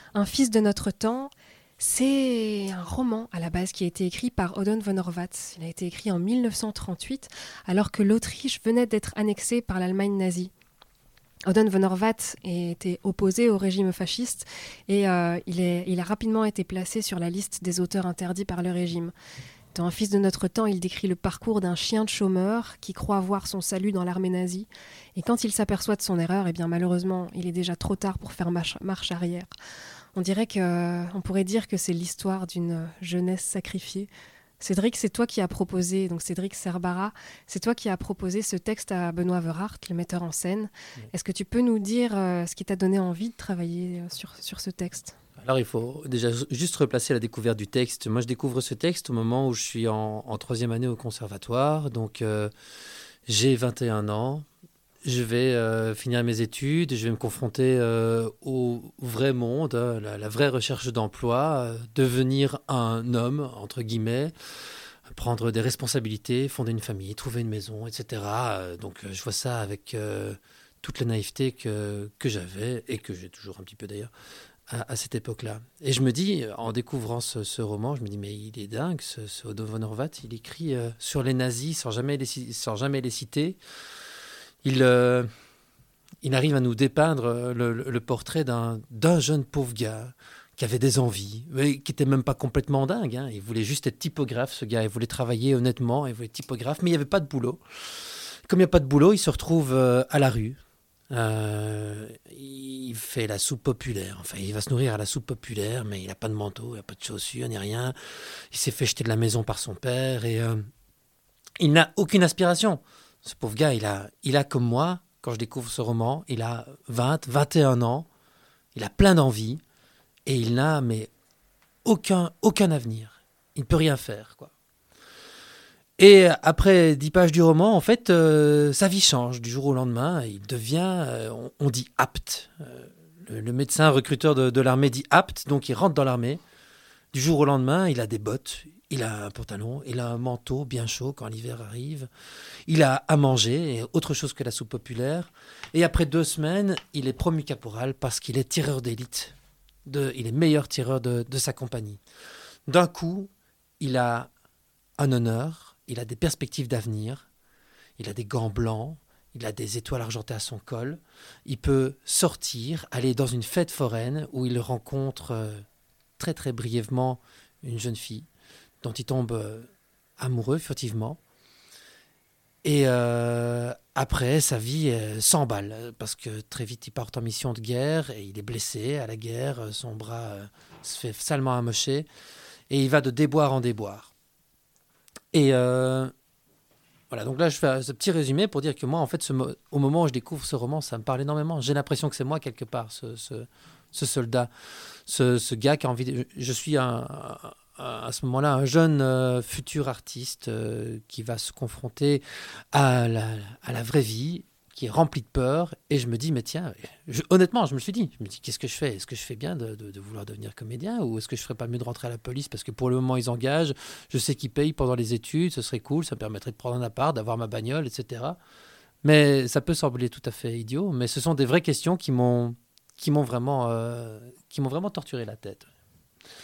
Un fils de notre temps, c'est un roman à la base qui a été écrit par Odon von Horvath. Il a été écrit en 1938, alors que l'Autriche venait d'être annexée par l'Allemagne nazie. Odon von Horvath était opposé au régime fasciste et il a rapidement été placé sur la liste des auteurs interdits par le régime. Dans Un fils de notre temps, il décrit le parcours d'un chien de chômeur qui croit voir son salut dans l'armée nazie. Et quand il s'aperçoit de son erreur, eh bien malheureusement, il est déjà trop tard pour faire marche arrière. On pourrait dire que c'est l'histoire d'une jeunesse sacrifiée. Cédric, c'est toi qui as proposé, donc Cédric Serbara, c'est toi qui as proposé ce texte à Benoît Verhart, le metteur en scène. Oui. Est-ce que tu peux nous dire ce qui t'a donné envie de travailler sur ce texte ? Alors, il faut déjà juste replacer la découverte du texte. Moi, je découvre ce texte au moment où je suis en troisième année au conservatoire. Donc, j'ai 21 ans. Je vais finir mes études. Je vais me confronter au vrai monde, la vraie recherche d'emploi, devenir un homme, entre guillemets, prendre des responsabilités, fonder une famille, trouver une maison, etc. Donc, je vois ça avec toute la naïveté que j'avais et que j'ai toujours un petit peu d'ailleurs. À cette époque-là. Et je me dis, en découvrant ce roman, je me dis, mais il est dingue, ce Odon von Horvath, il écrit sur les nazis sans jamais les citer. Il arrive à nous dépeindre le portrait d'un jeune pauvre gars qui avait des envies, mais qui n'était même pas complètement dingue. Hein. Il voulait juste être typographe, ce gars. Il voulait travailler honnêtement, il voulait être typographe, mais il n'y avait pas de boulot. Comme il n'y a pas de boulot, il se retrouve à la rue. Il fait la soupe populaire. Enfin, il va se nourrir à la soupe populaire, mais il n'a pas de manteau, il n'a pas de chaussures, ni rien. Il s'est fait jeter de la maison par son père et il n'a aucune aspiration. Ce pauvre gars, il a comme moi, quand je découvre ce roman, il a 21 ans, il a plein d'envie et il n'a mais aucun avenir. Il ne peut rien faire, quoi. Et après 10 pages du roman, en fait, sa vie change du jour au lendemain. Il devient, on dit apte. Le médecin recruteur de l'armée dit apte, donc il rentre dans l'armée. Du jour au lendemain, il a des bottes, il a un pantalon, il a un manteau bien chaud quand l'hiver arrive. Il a à manger, et autre chose que la soupe populaire. Et après 2 semaines, il est promu caporal parce qu'il est tireur d'élite. Il est meilleur tireur de sa compagnie. D'un coup, il a un honneur. Il a des perspectives d'avenir, il a des gants blancs, il a des étoiles argentées à son col. Il peut sortir, aller dans une fête foraine où il rencontre très très brièvement une jeune fille dont il tombe amoureux furtivement. Et après, sa vie s'emballe parce que très vite il part en mission de guerre et il est blessé à la guerre, son bras se fait salement amocher et il va de déboire en déboire. Et voilà, donc là je fais ce petit résumé pour dire que moi en fait au moment où je découvre ce roman, ça me parle énormément. J'ai l'impression que c'est moi quelque part, ce soldat, ce gars qui a envie je suis à ce moment-là un jeune futur artiste qui va se confronter à la vraie vie, qui est rempli de peur, et je me dis, mais tiens, honnêtement, je me dis, qu'est-ce que je fais ? Est-ce que je fais bien de vouloir devenir comédien, ou est-ce que je ferais pas mieux de rentrer à la police, parce que pour le moment, ils engagent, je sais qu'ils payent pendant les études, ce serait cool, ça me permettrait de prendre un appart, d'avoir ma bagnole, etc. Mais ça peut sembler tout à fait idiot, mais ce sont des vraies questions qui m'ont vraiment torturé la tête.